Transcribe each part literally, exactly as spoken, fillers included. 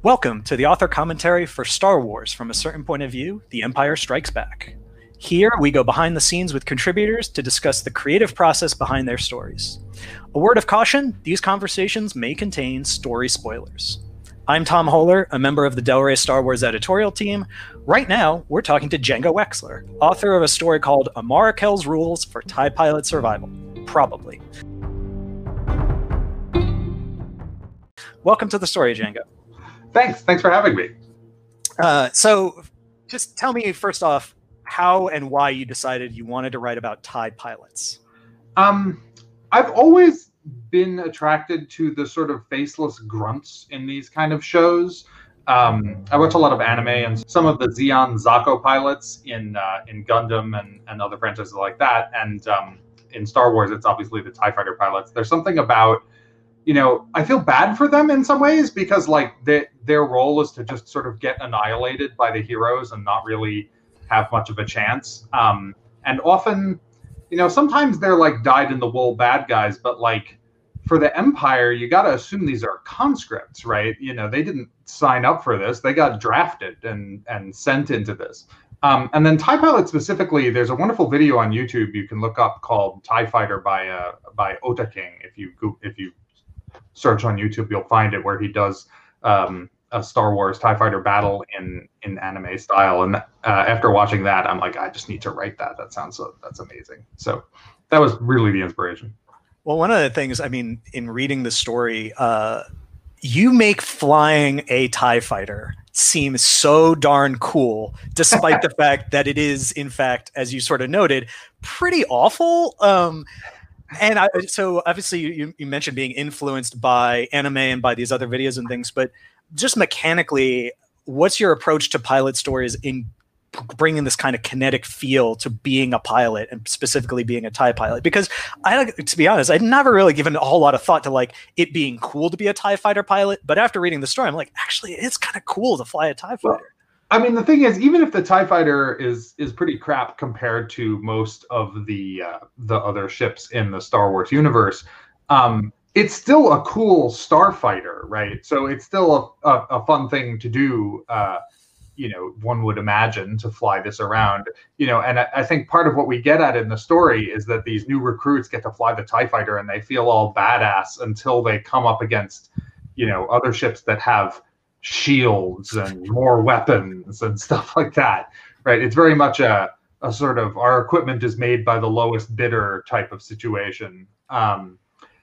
Welcome to the author commentary for Star Wars from a certain point of view, The Empire Strikes Back. Here, we go behind the scenes with contributors to discuss the creative process behind their stories. A word of caution, these conversations may contain story spoilers. I'm Tom Holler, a member of the Del Rey Star Wars editorial team. Right now, we're talking to Jenga Wexler, author of a story called Amara Kell's Rules for TIE Pilot Survival. Probably. Welcome to the story, Jenga. Thanks. Thanks for having me. Uh, so, just tell me first off how and why you decided you wanted to write about TIE pilots. Um, I've always been attracted to the sort of faceless grunts in these kind of shows. Um, I watch a lot of anime, and some of the Zeon Zako pilots in uh, in Gundam and, and other franchises like that. And um, in Star Wars, it's obviously the TIE fighter pilots. There's something about, you know, I feel bad for them in some ways because, like, they, their role is to just sort of get annihilated by the heroes and not really have much of a chance. Um, and often, you know, sometimes they're like dyed-in-the-wool bad guys, but, like, for the Empire, you got to assume these are conscripts, right? You know, they didn't sign up for this. They got drafted and, and sent into this. Um, and then TIE Pilot specifically, there's a wonderful video on YouTube you can look up called TIE Fighter by uh, by Ota King. If you go, if you search on YouTube, you'll find it, where he does um, a Star Wars TIE Fighter battle in in anime style. And uh, after watching that, I'm like, I just need to write that. That sounds so, that's amazing. So that was really the inspiration. Well, one of the things, I mean, in reading the story, uh, you make flying a TIE fighter seem so darn cool, despite the fact that it is, in fact, as you sort of noted, pretty awful. Um, and I, so obviously you, you mentioned being influenced by anime and by these other videos and things, but just mechanically, what's your approach to pilot stories in bringing this kind of kinetic feel to being a pilot and specifically being a TIE pilot? Because I, to be honest, I'd never really given a whole lot of thought to like it being cool to be a TIE fighter pilot. But after reading the story, I'm like, actually, it's kind of cool to fly a TIE fighter. Well, I mean, the thing is, even if the TIE fighter is is pretty crap compared to most of the uh, the other ships in the Star Wars universe, um, it's still a cool starfighter, right? So it's still a, a, a fun thing to do. Uh, you know, one would imagine, to fly this around, you know, and I, I think part of what we get at in the story is that these new recruits get to fly the TIE fighter and they feel all badass until they come up against, you know, other ships that have shields and more weapons and stuff like that, right? It's very much a, a sort of our equipment is made by the lowest bidder type of situation. Um,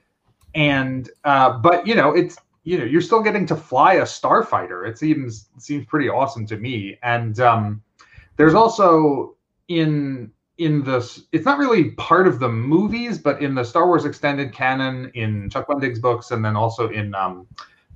and, uh, but, you know, it's, you know, you're still getting to fly a starfighter. It seems seems pretty awesome to me. And um, there's also in in this, it's not really part of the movies, but in the Star Wars extended canon, in Chuck Wendig's books, and then also in um,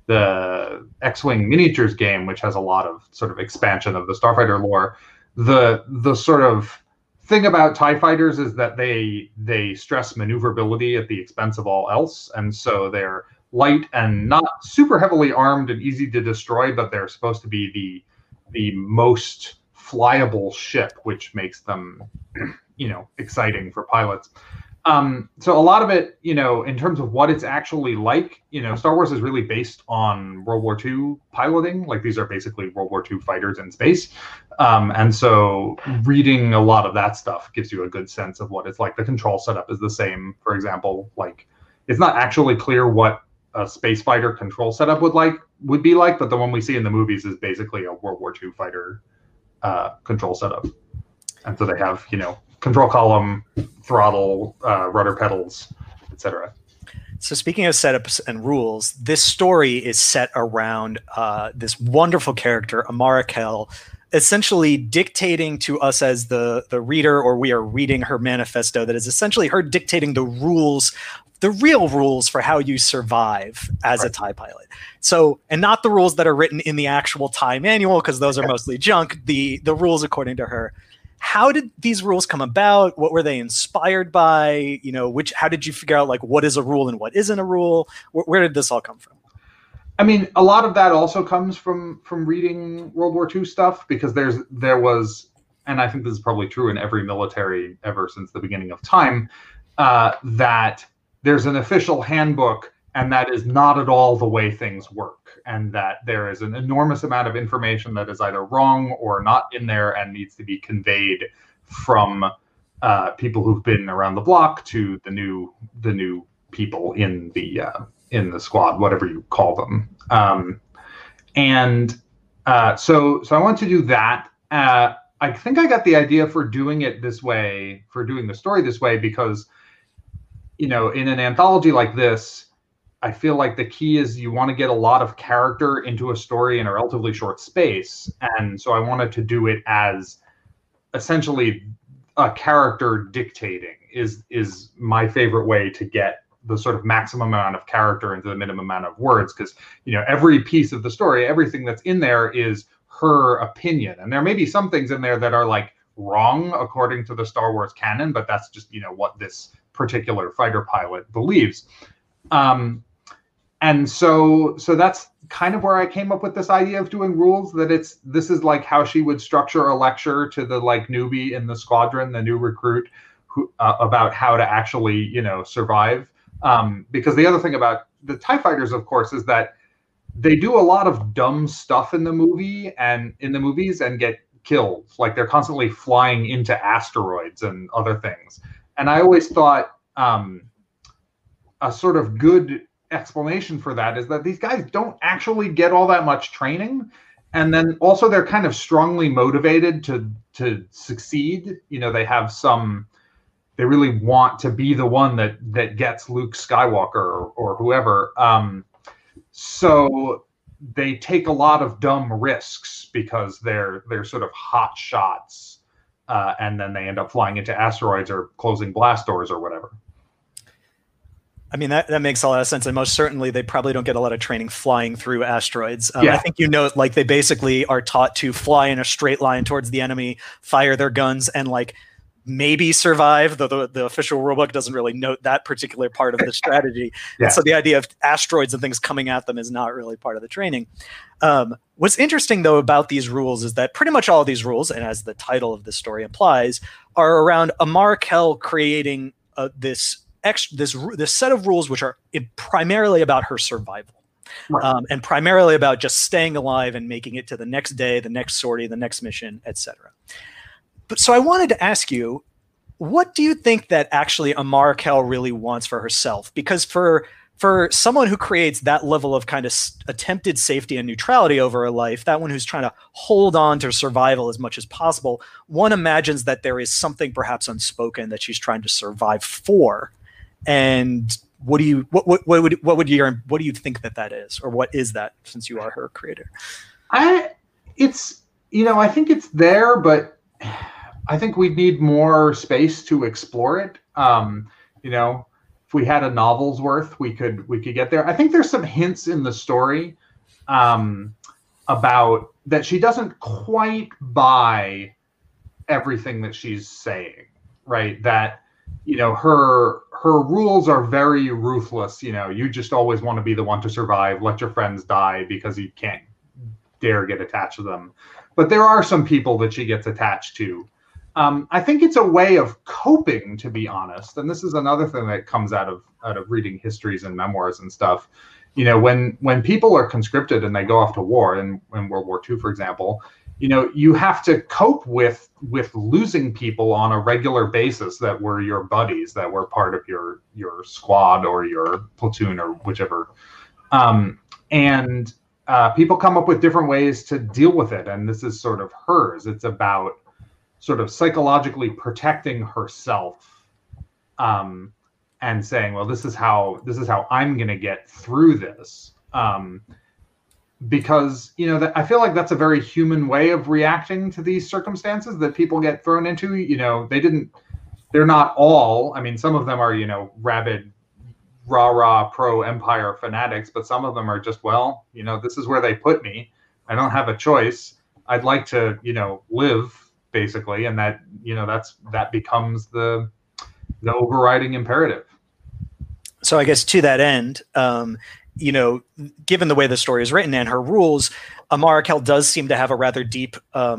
the X-Wing miniatures game, which has a lot of sort of expansion of the starfighter lore. The the sort of thing about TIE fighters is that they they stress maneuverability at the expense of all else, and so they're light and not super heavily armed and easy to destroy, but they're supposed to be the the most flyable ship, which makes them, you know, exciting for pilots. Um, so a lot of it, you know, in terms of what it's actually like, you know, Star Wars is really based on World War Two piloting. Like, these are basically World War Two fighters in space. Um, and so reading a lot of that stuff gives you a good sense of what it's like. The control setup is the same, for example. Like, it's not actually clear what a space fighter control setup would like would be like, but the one we see in the movies is basically a World War Two fighter uh, control setup. And so they have, you know, control column, throttle, uh, rudder pedals, et cetera. So speaking of setups and rules, this story is set around uh, this wonderful character, Amara Kell, essentially dictating to us as the, the reader, or we are reading her manifesto, that is essentially her dictating the rules, the real rules for how you survive as right. a TIE pilot. So, and not the rules that are written in the actual TIE manual, because those are mostly junk, the, the rules according to her. How did these rules come about? What were they inspired by? You know, which, how did you figure out like what is a rule and what isn't a rule? Where, where did this all come from? I mean, a lot of that also comes from from reading World War Two stuff, because there's there was, and I think this is probably true in every military ever since the beginning of time, uh, that there's an official handbook and that is not at all the way things work, and that there is an enormous amount of information that is either wrong or not in there and needs to be conveyed from uh, people who've been around the block to the new the new people in the uh, in the squad, whatever you call them. Um, and uh, so so I want to do that. Uh, I think I got the idea for doing it this way, for doing the story this way, because, you know, in an anthology like this, I feel like the key is you want to get a lot of character into a story in a relatively short space. And so I wanted to do it as essentially a character dictating is is my favorite way to get the sort of maximum amount of character into the minimum amount of words. Because, you know, every piece of the story, everything that's in there is her opinion. And there may be some things in there that are like wrong according to the Star Wars canon, but that's just, you know, what this particular fighter pilot believes. Um, and so so that's kind of where I came up with this idea of doing rules, that it's this is like how she would structure a lecture to the like newbie in the squadron, the new recruit, who uh, about how to actually, you know, survive. Um, because the other thing about the TIE fighters, of course, is that they do a lot of dumb stuff in the movie and in the movies and get killed. Like they're constantly flying into asteroids and other things. And I always thought um, a sort of good explanation for that is that these guys don't actually get all that much training. And then also they're kind of strongly motivated to to succeed. You know, they have some, they really want to be the one that that gets Luke Skywalker or, or whoever. Um, so they take a lot of dumb risks because they're they're sort of hot shots, uh, and then they end up flying into asteroids or closing blast doors or whatever. I mean, that, that makes a lot of sense. And most certainly they probably don't get a lot of training flying through asteroids. Um, yeah. I think, you know, like they basically are taught to fly in a straight line towards the enemy, fire their guns, and like maybe survive, though the, the official rulebook doesn't really note that particular part of the strategy. Yeah. And so the idea of asteroids and things coming at them is not really part of the training. Um, what's interesting, though, about these rules is that pretty much all of these rules, and as the title of this story implies, are around Amar Kell creating uh, this Extra, this this set of rules which are primarily about her survival, right. um, and primarily about just staying alive and making it to the next day, the next sortie, the next mission, et cetera. But so I wanted to ask you, what do you think that actually Amar Kell really wants for herself? Because for for someone who creates that level of kind of attempted safety and neutrality over her life, that one who's trying to hold on to survival as much as possible, one imagines that there is something perhaps unspoken that she's trying to survive for. And what do you what, what what would what would your what do you think that that is, or what is that, since you are her creator? I it's you know I think it's there, but I think we need more space to explore it. Um, you know, if we had a novel's worth, we could we could get there. I think there's some hints in the story um, about that she doesn't quite buy everything that she's saying, right? That, you know, her her rules are very ruthless. You know, you just always want to be the one to survive. Let your friends die because you can't dare get attached to them. But there are some people that she gets attached to. Um, I think it's a way of coping, to be honest. And this is another thing that comes out of out of reading histories and memoirs and stuff. You know, when when people are conscripted and they go off to war, in, in World War Two, for example, you know, you have to cope with with losing people on a regular basis that were your buddies, that were part of your your squad or your platoon or whichever. Um, and uh, people come up with different ways to deal with it. And this is sort of hers. It's about sort of psychologically protecting herself, um, and saying, well, this is how this is how I'm going to get through this. Um, Because, you know, that I feel like that's a very human way of reacting to these circumstances that people get thrown into. You know, they didn't, they're not all, I mean, some of them are, you know, rabid, rah, rah, pro-empire fanatics, but some of them are just, well, you know, this is where they put me. I don't have a choice. I'd like to, you know, live, basically. And that, you know, that's, that becomes the, the overriding imperative. So I guess to that end, um, you know, given the way the story is written and her rules, Amar Kell does seem to have a rather deep um,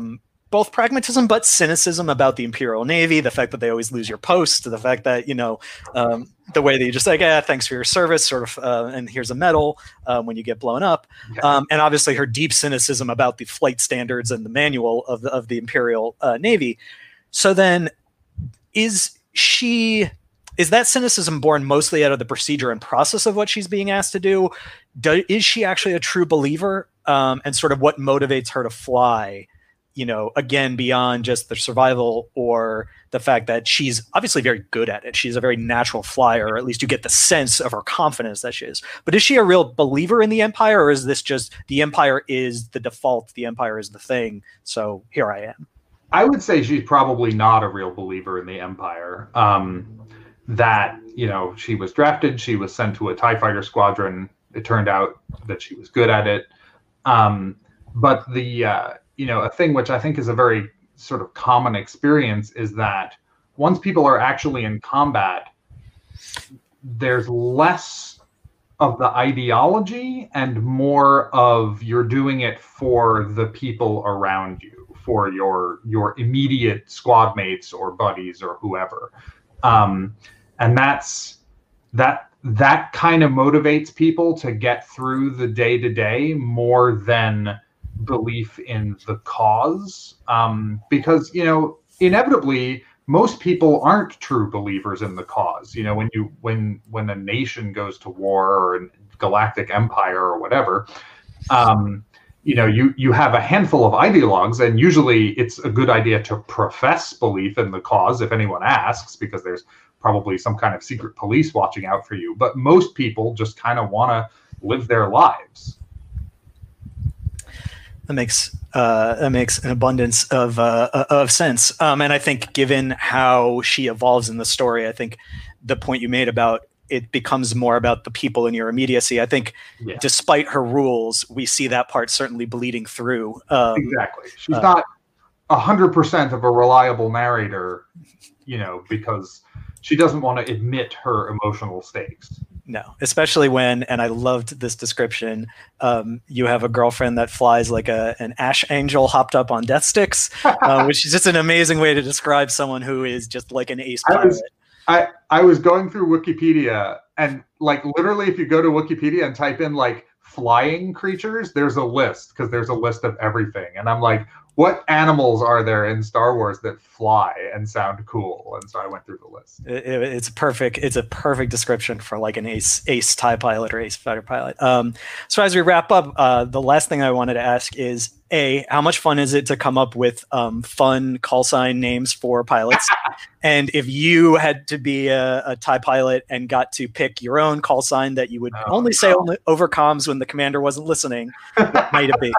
both pragmatism but cynicism about the Imperial Navy, the fact that they always lose your post, the fact that, you know, um, the way that you just like, yeah, thanks for your service, sort of, uh, and here's a medal um, when you get blown up. Yeah. Um, and obviously her deep cynicism about the flight standards and the manual of the, of the Imperial uh, Navy. So then is she, is that cynicism born mostly out of the procedure and process of what she's being asked to do? do is she actually a true believer? Um, and sort of what motivates her to fly, you know, again, beyond just the survival or the fact that she's obviously very good at it. She's a very natural flyer, or at least you get the sense of her confidence that she is. But is she a real believer in the Empire, or is this just the Empire is the default, the Empire is the thing, so here I am? I would say she's probably not a real believer in the Empire. Um, that, you know, she was drafted, she was sent to a TIE fighter squadron. It turned out that she was good at it. Um, but the... Uh, you know, a thing which I think is a very sort of common experience is that once people are actually in combat, there's less of the ideology and more of you're doing it for the people around you, for your your immediate squad mates or buddies or whoever. Um, and that's that that kind of motivates people to get through the day-to-day more than belief in the cause, um, because, you know, inevitably most people aren't true believers in the cause. You know, when you when when a nation goes to war, or a galactic empire or whatever, um, you know, you you have a handful of ideologues, and usually it's a good idea to profess belief in the cause if anyone asks, because there's probably some kind of secret police watching out for you. But most people just kind of want to live their lives. That makes uh, that makes an abundance of uh, of sense, um, and I think given how she evolves in the story, I think the point you made about it becomes more about the people in your immediacy. I think, yeah. Despite her rules, we see that part certainly bleeding through. Um, exactly, she's uh, not a hundred percent of a reliable narrator, you know, because she doesn't want to admit her emotional stakes. No, especially when, and I loved this description, um, you have a girlfriend that flies like a an ash angel hopped up on death sticks, uh, which is just an amazing way to describe someone who is just like an ace pilot. I was, I, I was going through Wikipedia, and like literally if you go to Wikipedia and type in like flying creatures, there's a list, because there's a list of everything. And I'm like, what animals are there in Star Wars that fly and sound cool? And so I went through the list. It, it, it's a perfect, it's a perfect description for like an ace, ace TIE pilot or ace fighter pilot. Um, so as we wrap up, uh, the last thing I wanted to ask is, A, how much fun is it to come up with um, fun call sign names for pilots? And if you had to be a, a TIE pilot and got to pick your own call sign that you would oh, only no. say only over comms when the commander wasn't listening, what might it be?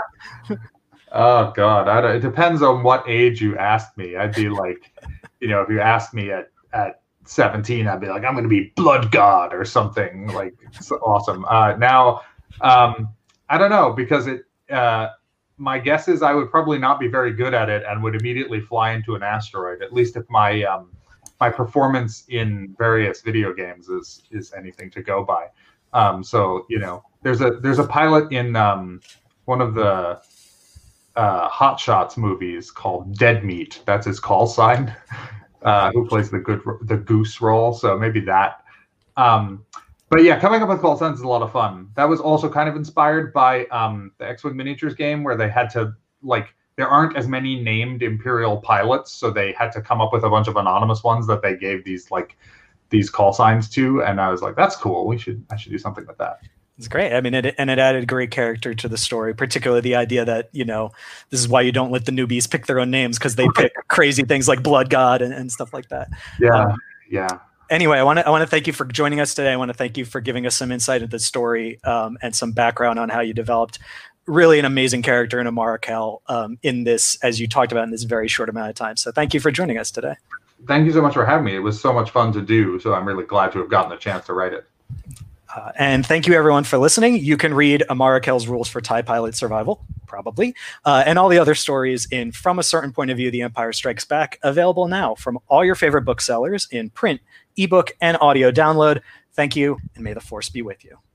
Oh God, I don't, it depends on what age you asked me. I'd be like, you know, if you asked me at, at seventeen, I'd be like, I'm going to be Blood God or something like it's awesome. Uh, now, um, I don't know, because it, uh, my guess is I would probably not be very good at it and would immediately fly into an asteroid, at least if my, um, my performance in various video games is, is anything to go by. Um, so, you know, there's a, there's a pilot in, um, one of the, uh, Hot Shots movies called Dead Meat. That's his call sign. Uh, who plays the good the goose role? So maybe that. Um, but yeah, coming up with call signs is a lot of fun. That was also kind of inspired by um, the X-Wing miniatures game, where they had to like there aren't as many named Imperial pilots, so they had to come up with a bunch of anonymous ones that they gave these like these call signs to. And I was like, that's cool. We should I should do something with that. It's great. I mean, it, and it added great character to the story, particularly the idea that, you know, this is why you don't let the newbies pick their own names, because they pick crazy things like Blood God and, and stuff like that. Yeah, um, yeah. Anyway, I want to I want to thank you for joining us today. I want to thank you for giving us some insight into the story um, and some background on how you developed really an amazing character in Amara Kell um, in this, as you talked about, in this very short amount of time. So thank you for joining us today. Thank you so much for having me. It was so much fun to do. So I'm really glad to have gotten a chance to write it. Uh, and thank you, everyone, for listening. You can read Amara Kell's Rules for TIE Pilot Survival, probably, uh, and all the other stories in From a Certain Point of View, The Empire Strikes Back, available now from all your favorite booksellers in print, ebook, and audio download. Thank you, and may the Force be with you.